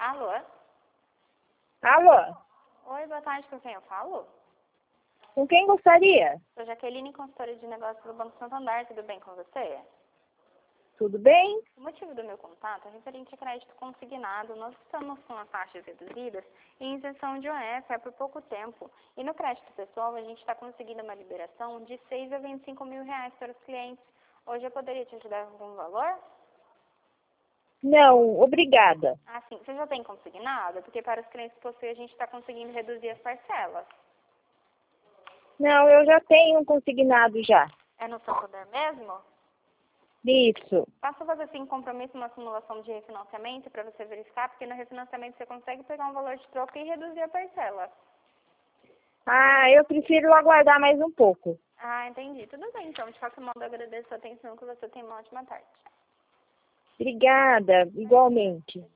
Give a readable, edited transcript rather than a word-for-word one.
Alô? Alô? Oi, boa tarde, com quem eu falo? Com quem gostaria? Sou Jaqueline, consultora de negócios do Banco Santander, tudo bem com você? Tudo bem? O motivo do meu contato é referente a crédito consignado. Nós estamos com as taxas reduzidas e isenção de OF é por pouco tempo. E no crédito pessoal, a gente está conseguindo uma liberação de 6 a 25 mil reais para os clientes. Hoje eu poderia te ajudar com algum valor? Não, obrigada. Ah, sim. Você já tem consignado? Porque para os clientes que possuem, a gente está conseguindo reduzir as parcelas. Não, eu já tenho um consignado já. É no Santander mesmo? Isso. Faça fazer assim um compromisso, uma simulação de refinanciamento para você verificar, porque no refinanciamento você consegue pegar um valor de troca e reduzir a parcela. Ah, eu prefiro aguardar mais um pouco. Ah, entendi. Tudo bem, então. De qualquer modo, eu agradeço a atenção, que você tenha uma ótima tarde. Obrigada, igualmente.